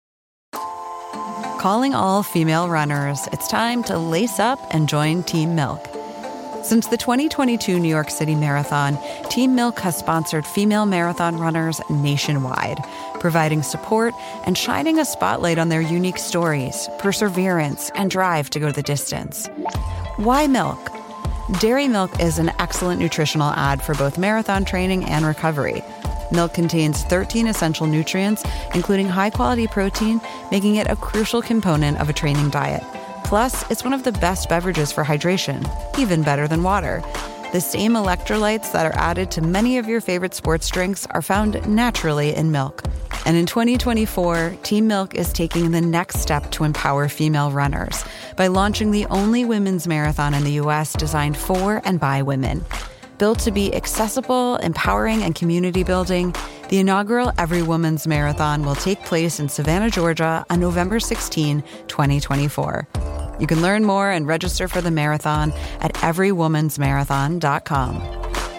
Speaker 14: Calling all female runners, it's time to lace up and join Team Milk. Since the 2022 New York City Marathon, Team Milk has sponsored female marathon runners nationwide, providing support and shining a spotlight on their unique stories, perseverance, and drive to go the distance. Why milk? Dairy milk is an excellent nutritional add for both marathon training and recovery. Milk contains 13 essential nutrients, including high-quality protein, making it a crucial component of a training diet. Plus, it's one of the best beverages for hydration, even better than water. The same electrolytes that are added to many of your favorite sports drinks are found naturally in milk. And in 2024, Team Milk is taking the next step to empower female runners by launching the only women's marathon in the U.S. designed for and by women. Built to be accessible, empowering, and community building, the inaugural Every Woman's Marathon will take place in Savannah, Georgia on November 16, 2024. You can learn more and register for the marathon at everywomansmarathon.com.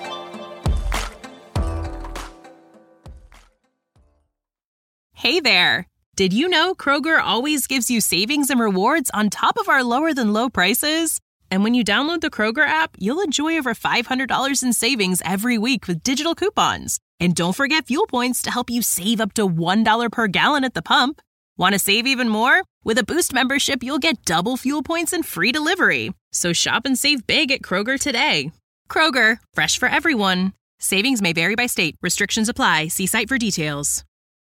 Speaker 15: Hey there! Did you know Kroger always gives you savings and rewards on top of our lower-than-low prices? And when you download the Kroger app, you'll enjoy over $500 in savings every week with digital coupons. And don't forget fuel points to help you save up to $1 per gallon at the pump. Want to save even more? With a Boost membership, you'll get double fuel points and free delivery. So shop and save big at Kroger today. Kroger, fresh for everyone. Savings may vary by state. Restrictions apply. See site for details.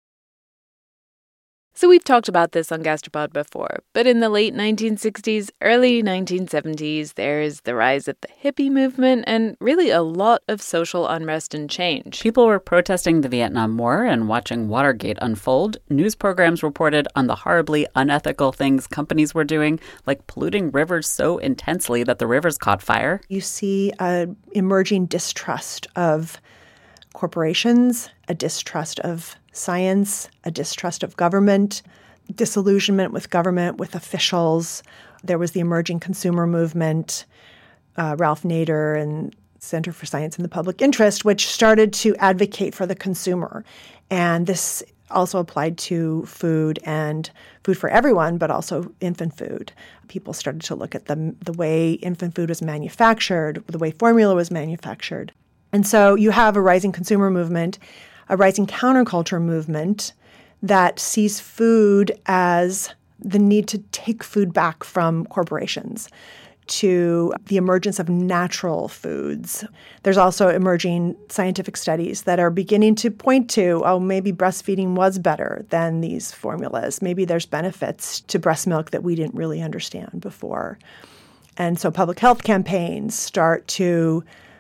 Speaker 5: So we've talked about this on Gastropod before, but in the late 1960s, early 1970s, there's the rise of the hippie movement and really a lot of social unrest and change.
Speaker 6: People were protesting the Vietnam War and watching Watergate unfold. News programs reported on the horribly unethical things companies were doing, like polluting rivers so intensely that the rivers caught fire.
Speaker 11: You see an emerging distrust of corporations, a distrust of science, a distrust of government, disillusionment with government, with officials. There was the emerging consumer movement, Ralph Nader and Center for Science and the Public Interest, which started to advocate for the consumer. And this also applied to food and food for everyone, but also infant food. People started to look at the way infant food was manufactured, the way formula was manufactured. And so you have a rising consumer movement, a rising counterculture movement that sees food as the need to take food back from corporations, to the emergence of natural foods. There's also emerging scientific studies that are beginning to point to, oh, maybe breastfeeding was better than these formulas. Maybe there's benefits to breast milk that we didn't really understand before. And so public health campaigns start to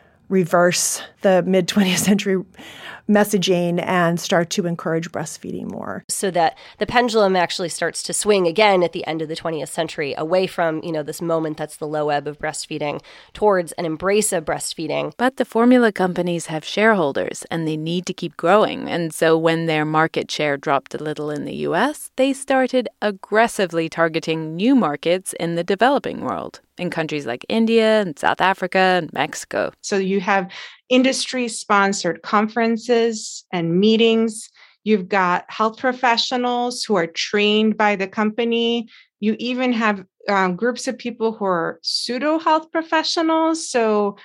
Speaker 11: reverse the mid-20th century messaging and start to encourage breastfeeding more.
Speaker 7: So that the pendulum actually starts to swing again at the end of the 20th century, away from, this moment that's the low ebb of breastfeeding towards an embrace of breastfeeding.
Speaker 5: But the formula companies have shareholders and they need to keep growing. And so when their market share dropped a little in the US, they started aggressively targeting new markets in the developing world, in countries like India and South Africa and Mexico.
Speaker 9: So you have industry-sponsored conferences and meetings. You've got health professionals who are trained by the company. You even have groups of people who are pseudo-health professionals, so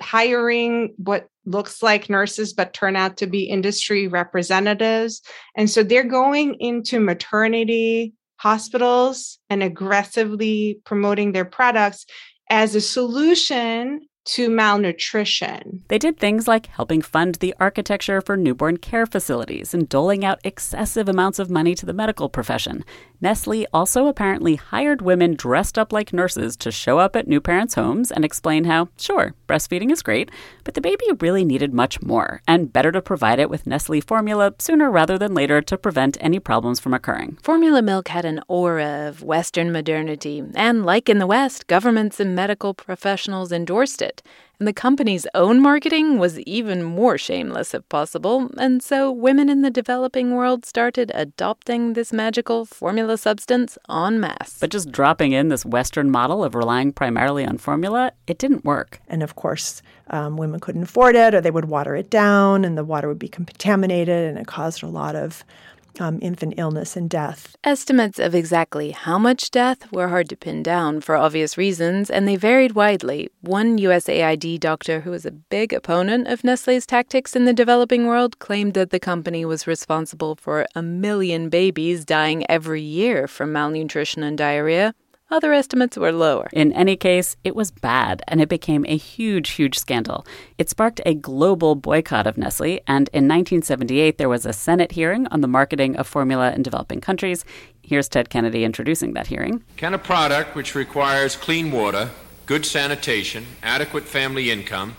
Speaker 9: hiring what looks like nurses but turn out to be industry representatives. And so they're going into maternity hospitals and aggressively promoting their products as a solution to malnutrition.
Speaker 6: They did things like helping fund the architecture for newborn care facilities and doling out excessive amounts of money to the medical profession. Nestle also apparently hired women dressed up like nurses to show up at new parents' homes and explain how, sure, breastfeeding is great, but the baby really needed much more, and better to provide it with Nestle formula sooner rather than later to prevent any problems from occurring.
Speaker 5: Formula milk had an aura of Western modernity, and like in the West, governments and medical professionals endorsed it. And the company's own marketing was even more shameless if possible, and so women in the developing world started adopting this magical formula substance en masse.
Speaker 6: But just dropping in this Western model of relying primarily on formula, it didn't work.
Speaker 11: And of course, women couldn't afford it, or they would water it down, and the water would be contaminated, and it caused a lot of infant illness and death.
Speaker 5: Estimates of exactly how much death were hard to pin down for obvious reasons, and they varied widely. One USAID doctor who was a big opponent of Nestle's tactics in the developing world claimed that the company was responsible for 1 million babies dying every year from malnutrition and diarrhea. Other estimates were lower.
Speaker 6: In any case, it was bad, and it became a huge, huge scandal. It sparked a global boycott of Nestle, and in 1978, there was a Senate hearing on the marketing of formula in developing countries. Here's Ted Kennedy introducing that hearing.
Speaker 16: Can a product which requires clean water, good sanitation, adequate family income,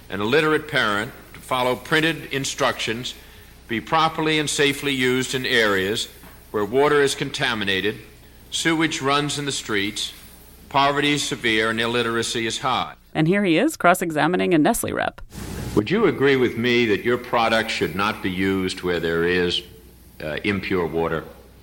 Speaker 16: an illiterate parent to follow printed instructions, be properly and safely used in areas where water is contaminated, sewage runs in the streets, poverty is severe, and illiteracy is high.
Speaker 6: And here he is cross-examining a Nestle rep.
Speaker 16: Would you agree with me that your product should not be used where there is impure water?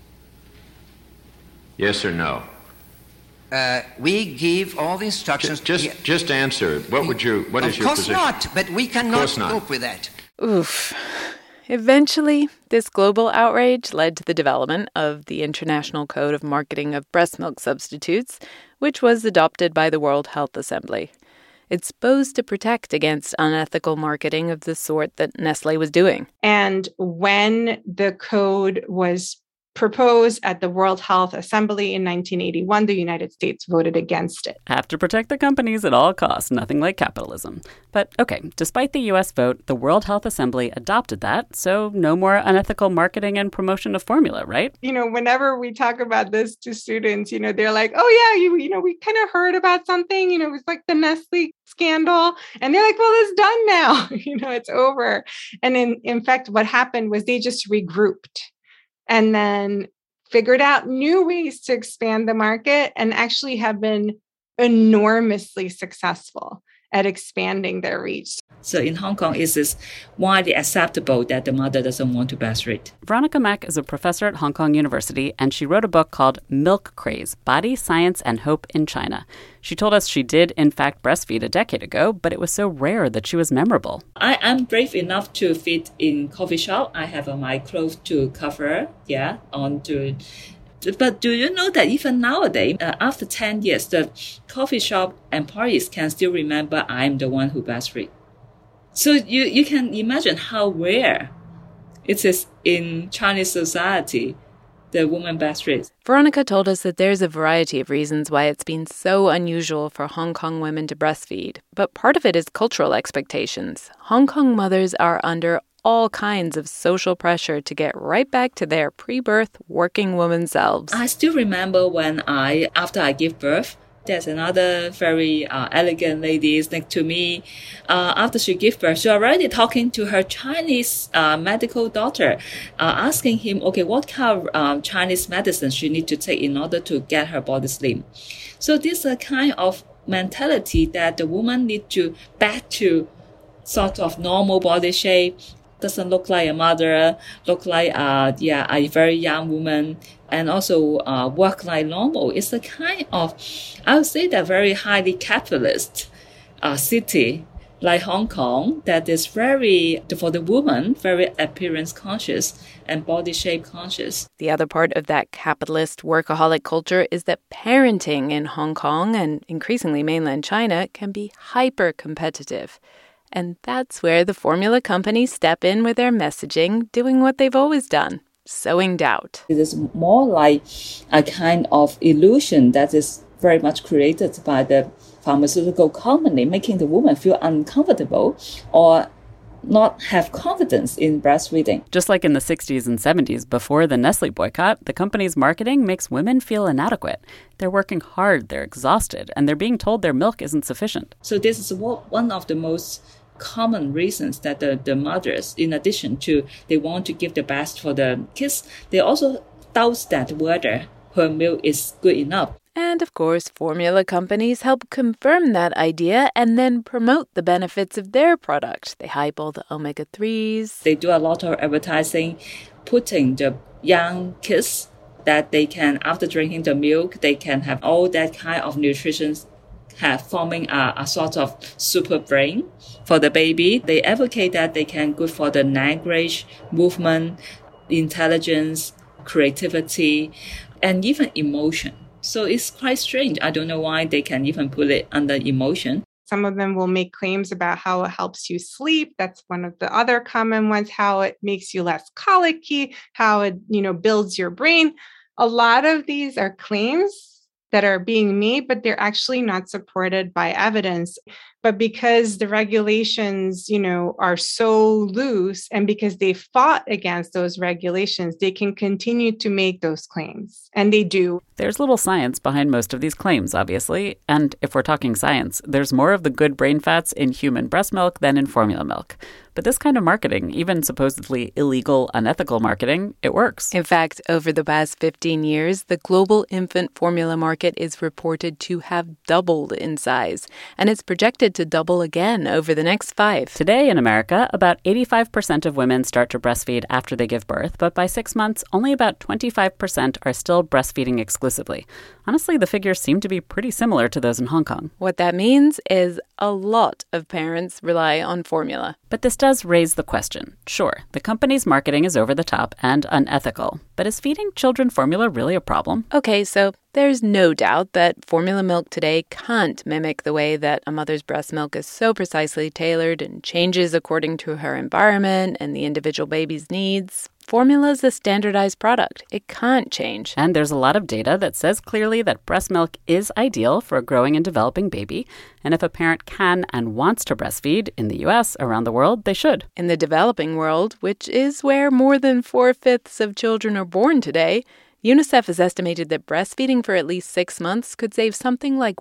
Speaker 16: Yes or no?
Speaker 17: We give all the instructions.
Speaker 16: Just answer. What is your position?
Speaker 17: Of course not, but we cannot cope with that.
Speaker 5: Oof. Eventually, this global outrage led to the development of the International Code of Marketing of Breast Milk Substitutes, which was adopted by the World Health Assembly. It's supposed to protect against unethical marketing of the sort that Nestle was doing.
Speaker 9: And when the code was proposed at the World Health Assembly in 1981, the United States voted against it.
Speaker 6: Have to protect the companies at all costs, nothing like capitalism. But okay, despite the U.S. vote, the World Health Assembly adopted that, so no more unethical marketing and promotion of formula, right?
Speaker 9: Whenever we talk about this to students, they're like, oh yeah, we kind of heard about something, it was like the Nestle scandal. And they're like, well, it's done now. It's over. And in fact, what happened was they just regrouped and then figured out new ways to expand the market and actually have been enormously successful at expanding their reach.
Speaker 18: So in Hong Kong, it is widely acceptable that the mother doesn't want to breastfeed.
Speaker 6: Veronica Mack is a professor at Hong Kong University, and she wrote a book called Milk Craze, Body, Science, and Hope in China. She told us she did, in fact, breastfeed a decade ago, but it was so rare that she was memorable.
Speaker 18: I am brave enough to feed in coffee shop. I have my clothes to cover, But do you know that even nowadays, after 10 years, the coffee shop employees can still remember I'm the one who breastfeed. So you can imagine how rare it is in Chinese society, the woman breastfeeds.
Speaker 5: Veronica told us that there's a variety of reasons why it's been so unusual for Hong Kong women to breastfeed. But part of it is cultural expectations. Hong Kong mothers are under all kinds of social pressure to get right back to their pre-birth working woman selves.
Speaker 18: I still remember when after I give birth, there's another very elegant lady next to me. After she gave birth, she already talking to her Chinese medical doctor, asking him, okay, what kind of Chinese medicine she need to take in order to get her body slim. So this is a kind of mentality that the woman need to back to sort of normal body shape, doesn't look like a mother, look like a very young woman, and also work like normal. It's a kind of, I would say, that very highly capitalist city like Hong Kong that is very, for the woman, very appearance conscious and body shape conscious.
Speaker 5: The other part of that capitalist workaholic culture is that parenting in Hong Kong and increasingly mainland China can be hyper competitive. And that's where the formula companies step in with their messaging, doing what they've always done, sowing doubt.
Speaker 18: It is more like a kind of illusion that is very much created by the pharmaceutical company, making the woman feel uncomfortable or not have confidence in breastfeeding.
Speaker 6: Just like in the 60s and 70s, before the Nestle boycott, the company's marketing makes women feel inadequate. They're working hard, they're exhausted, and they're being told their milk isn't sufficient.
Speaker 18: So this is one of the most common reasons that the mothers, in addition to they want to give the best for the kids, they also doubt that whether her milk is good enough.
Speaker 5: And of course, formula companies help confirm that idea and then promote the benefits of their product. They hype all the omega-3s.
Speaker 18: They do a lot of advertising, putting the young kids that they can, after drinking the milk, they can have all that kind of nutrition, forming a sort of super brain for the baby. They advocate that they can good for the language, movement, intelligence, creativity, and even emotion. So it's quite strange. I don't know why they can even put it under emotion.
Speaker 9: Some of them will make claims about how it helps you sleep. That's one of the other common ones, how it makes you less colicky, how it, builds your brain. A lot of these are claims that are being made, but they're actually not supported by evidence. But because the regulations, are so loose, and because they fought against those regulations, they can continue to make those claims. And they do.
Speaker 6: There's little science behind most of these claims, obviously. And if we're talking science, there's more of the good brain fats in human breast milk than in formula milk. But this kind of marketing, even supposedly illegal, unethical marketing, it works.
Speaker 5: In fact, over the past 15 years, the global infant formula market is reported to have doubled in size, and it's projected to double again over the next 5.
Speaker 6: Today in America, about 85% of women start to breastfeed after they give birth, but by 6 months, only about 25% are still breastfeeding exclusively. Honestly, the figures seem to be pretty similar to those in Hong Kong.
Speaker 5: What that means is a lot of parents rely on formula.
Speaker 6: But this does raise the question. Sure, the company's marketing is over the top and unethical, but is feeding children formula really a problem?
Speaker 5: Okay, so there's no doubt that formula milk today can't mimic the way that a mother's breast milk is so precisely tailored and changes according to her environment and the individual baby's needs. Formula is a standardized product. It can't change.
Speaker 6: And there's a lot of data that says clearly that breast milk is ideal for a growing and developing baby. And if a parent can and wants to breastfeed in the U.S., around the world, they should.
Speaker 5: In the developing world, which is where more than 4/5 of children are born today, UNICEF has estimated that breastfeeding for at least 6 months could save something like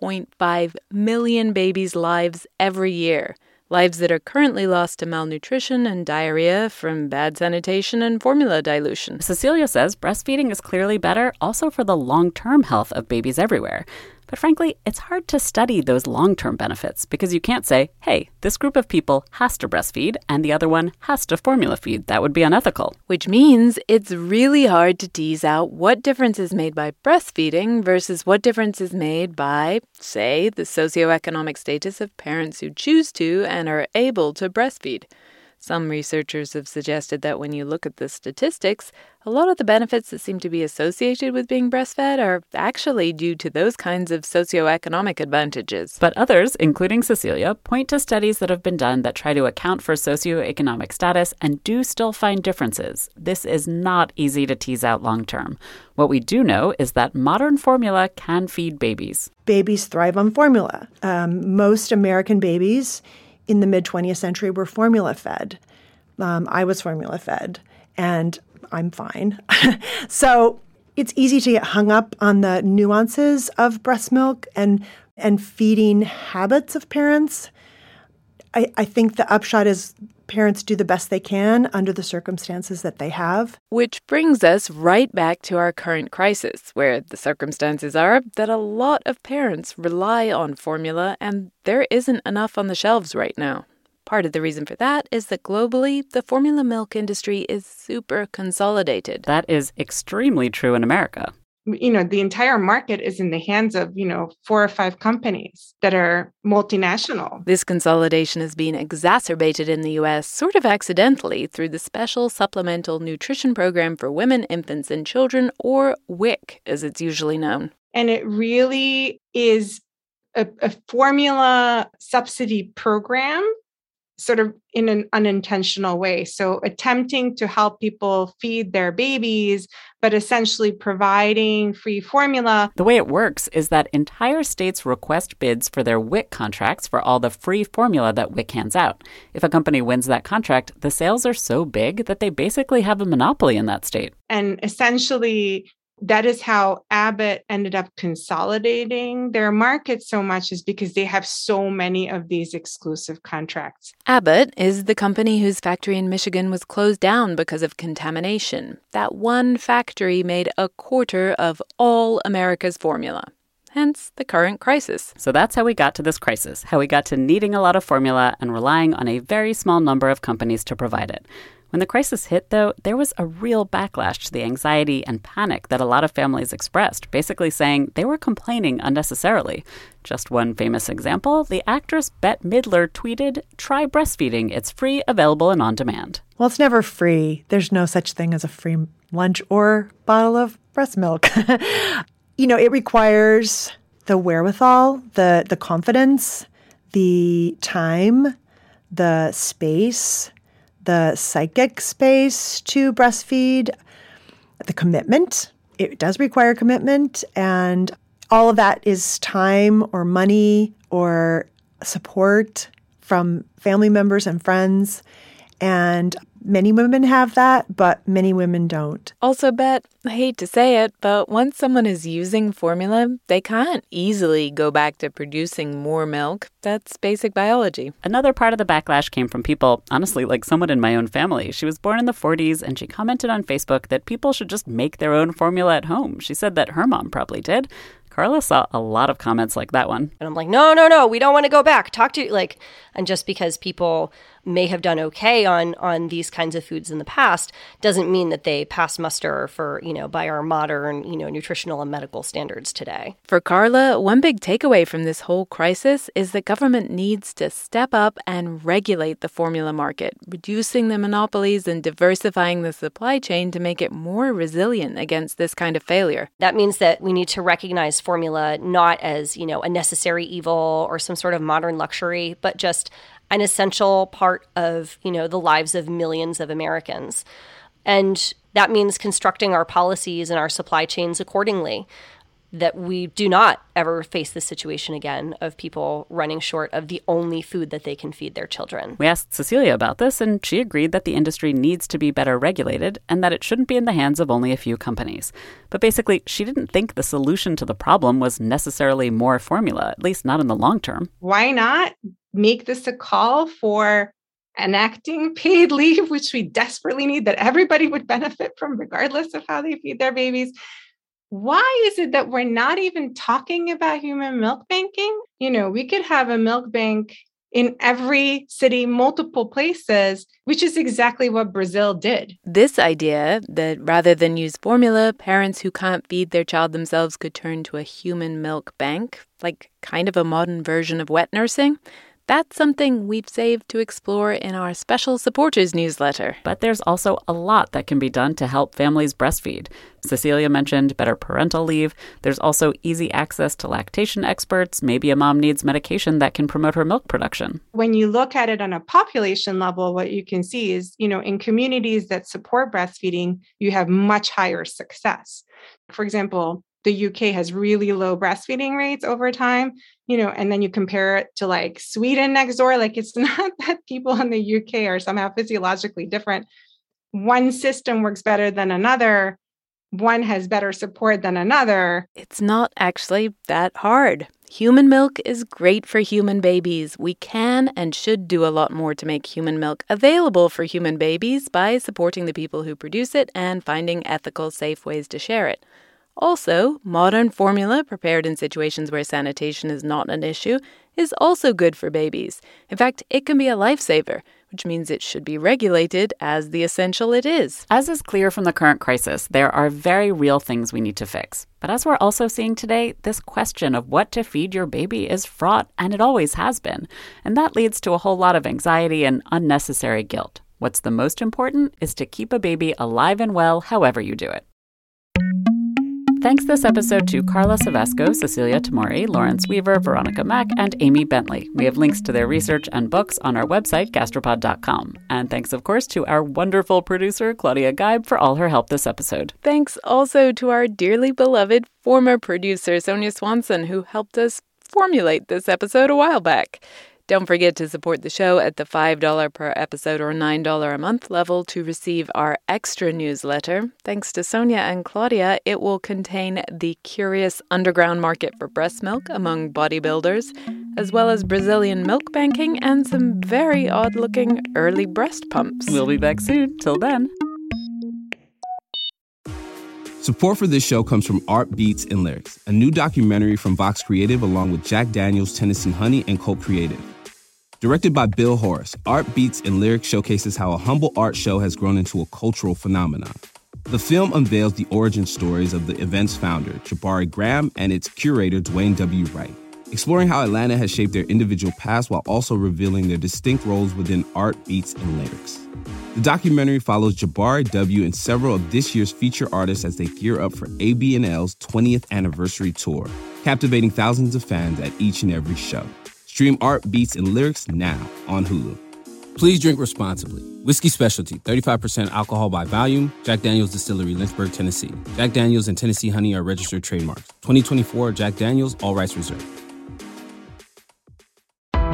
Speaker 5: 1.5 million babies' lives every year. Lives that are currently lost to malnutrition and diarrhea from bad sanitation and formula dilution.
Speaker 6: Cecilia says breastfeeding is clearly better also for the long-term health of babies everywhere. But frankly, it's hard to study those long-term benefits because you can't say, hey, this group of people has to breastfeed and the other one has to formula feed. That would be unethical.
Speaker 5: Which means it's really hard to tease out what difference is made by breastfeeding versus what difference is made by, say, the socioeconomic status of parents who choose to and are able to breastfeed. Some researchers have suggested that when you look at the statistics, a lot of the benefits that seem to be associated with being breastfed are actually due to those kinds of socioeconomic advantages.
Speaker 6: But others, including Cecilia, point to studies that have been done that try to account for socioeconomic status and do still find differences. This is not easy to tease out long term. What we do know is that modern formula can feed babies.
Speaker 11: Babies thrive on formula. Most American babies in the mid-20th century were formula fed. I was formula fed, and I'm fine. So it's easy to get hung up on the nuances of breast milk and feeding habits of parents. I think the upshot is parents do the best they can under the circumstances that they have.
Speaker 5: Which brings us right back to our current crisis, where the circumstances are that a lot of parents rely on formula and there isn't enough on the shelves right now. Part of the reason for that is that globally, the formula milk industry is super consolidated.
Speaker 6: That is extremely true in America.
Speaker 9: The entire market is in the hands of, 4 or 5 companies that are multinational.
Speaker 5: This consolidation has been exacerbated in the U.S. sort of accidentally through the Special Supplemental Nutrition Program for Women, Infants, and Children, or WIC, as it's usually known.
Speaker 9: And it really is a formula subsidy program sort of in an unintentional way. So attempting to help people feed their babies, but essentially providing free formula.
Speaker 6: The way it works is that entire states request bids for their WIC contracts for all the free formula that WIC hands out. If a company wins that contract, the sales are so big that they basically have a monopoly in that state.
Speaker 9: And essentially, that is how Abbott ended up consolidating their market so much, is because they have so many of these exclusive contracts.
Speaker 5: Abbott is the company whose factory in Michigan was closed down because of contamination. That one factory made a quarter of all America's formula. Hence the current crisis.
Speaker 6: So that's how we got to this crisis, how we got to needing a lot of formula and relying on a very small number of companies to provide it. When the crisis hit, though, there was a real backlash to the anxiety and panic that a lot of families expressed, basically saying they were complaining unnecessarily. Just one famous example, the actress Bette Midler tweeted, "Try breastfeeding. It's free, available, and on demand."
Speaker 11: Well, it's never free. There's no such thing as a free lunch or bottle of breast milk. It requires the wherewithal, the confidence, the time, the space, the psychic space to breastfeed, the commitment. It does require commitment, and all of that is time or money or support from family members and friends. And many women have that, but many women don't.
Speaker 5: Also, Bet, I hate to say it, but once someone is using formula, they can't easily go back to producing more milk. That's basic biology.
Speaker 6: Another part of the backlash came from people, honestly, like someone in my own family. She was born in the 40s, and she commented on Facebook that people should just make their own formula at home. She said that her mom probably did. Carla saw a lot of comments like that one.
Speaker 7: And I'm like, no, we don't want to go back. Talk to, like, and just because people may have done okay on these kinds of foods in the past doesn't mean that they pass muster for, by our modern, nutritional and medical standards today.
Speaker 5: For Carla, one big takeaway from this whole crisis is that government needs to step up and regulate the formula market, reducing the monopolies and diversifying the supply chain to make it more resilient against this kind of failure.
Speaker 7: That means that we need to recognize formula not as, a necessary evil or some sort of modern luxury, but just an essential part of, the lives of millions of Americans. And that means constructing our policies and our supply chains accordingly, that we do not ever face this situation again of people running short of the only food that they can feed their children.
Speaker 6: We asked Cecilia about this, and she agreed that the industry needs to be better regulated and that it shouldn't be in the hands of only a few companies. But basically, she didn't think the solution to the problem was necessarily more formula, at least not in the long term.
Speaker 9: Why not make this a call for enacting paid leave, which we desperately need, that everybody would benefit from regardless of how they feed their babies? Why is it that we're not even talking about human milk banking? We could have a milk bank in every city, multiple places, which is exactly what Brazil did.
Speaker 5: This idea that rather than use formula, parents who can't feed their child themselves could turn to a human milk bank, like kind of a modern version of wet nursing, that's something we've saved to explore in our special supporters newsletter.
Speaker 6: But there's also a lot that can be done to help families breastfeed. Cecilia mentioned better parental leave. There's also easy access to lactation experts. Maybe a mom needs medication that can promote her milk production.
Speaker 9: When you look at it on a population level, what you can see is, in communities that support breastfeeding, you have much higher success. For example, the UK has really low breastfeeding rates over time, and then you compare it to like Sweden next door. Like, it's not that people in the UK are somehow physiologically different. One system works better than another. One has better support than another.
Speaker 5: It's not actually that hard. Human milk is great for human babies. We can and should do a lot more to make human milk available for human babies by supporting the people who produce it and finding ethical, safe ways to share it. Also, modern formula prepared in situations where sanitation is not an issue is also good for babies. In fact, it can be a lifesaver, which means it should be regulated as the essential it is.
Speaker 6: As is clear from the current crisis, there are very real things we need to fix. But as we're also seeing today, this question of what to feed your baby is fraught, and it always has been. And that leads to a whole lot of anxiety and unnecessary guilt. What's the most important is to keep a baby alive and well however you do it. Thanks this episode to Carla Savasco, Cecilia Tamori, Lawrence Weaver, Veronica Mack, and Amy Bentley. We have links to their research and books on our website, gastropod.com. And thanks, of course, to our wonderful producer, Claudia Geib, for all her help this episode.
Speaker 5: Thanks also to our dearly beloved former producer, Sonia Swanson, who helped us formulate this episode a while back. Don't forget to support the show at the $5 per episode or $9 a month level to receive our extra newsletter. Thanks to Sonia and Claudia, it will contain the curious underground market for breast milk among bodybuilders, as well as Brazilian milk banking and some very odd-looking early breast pumps.
Speaker 6: We'll be back soon. Till then.
Speaker 8: Support for this show comes from Art Beats and Lyrics, a new documentary from Vox Creative along with Jack Daniels, Tennessee Honey, and Colt Creative. Directed by Bill Horace, Art Beats and Lyrics showcases how a humble art show has grown into a cultural phenomenon. The film unveils the origin stories of the event's founder, Jabari Graham, and its curator, Dwayne W. Wright, exploring how Atlanta has shaped their individual paths while also revealing their distinct roles within Art Beats and Lyrics. The documentary follows Jabari W. and several of this year's feature artists as they gear up for ABNL's 20th anniversary tour, captivating thousands of fans at each and every show. Stream Art Beats and Lyrics now on Hulu. Please drink responsibly. Whiskey Specialty, 35% alcohol by volume. Jack Daniel's Distillery, Lynchburg, Tennessee. Jack Daniel's and Tennessee Honey are registered trademarks. 2024 Jack Daniel's, all rights reserved.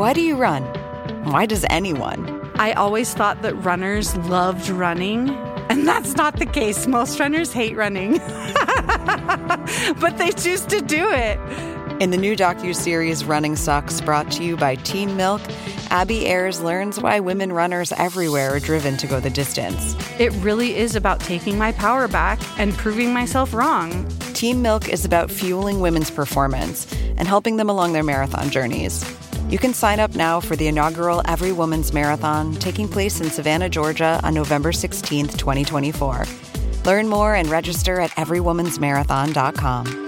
Speaker 14: Why do you run? Why does anyone?
Speaker 19: I always thought that runners loved running, and that's not the case. Most runners hate running, but they choose to do it.
Speaker 14: In the new docuseries Running Sucks, brought to you by Team Milk, Abby Ayers learns why women runners everywhere are driven to go the distance.
Speaker 19: It really is about taking my power back and proving myself wrong.
Speaker 14: Team Milk is about fueling women's performance and helping them along their marathon journeys. You can sign up now for the inaugural Every Woman's Marathon taking place in Savannah, Georgia on November 16th, 2024. Learn more and register at everywomansmarathon.com.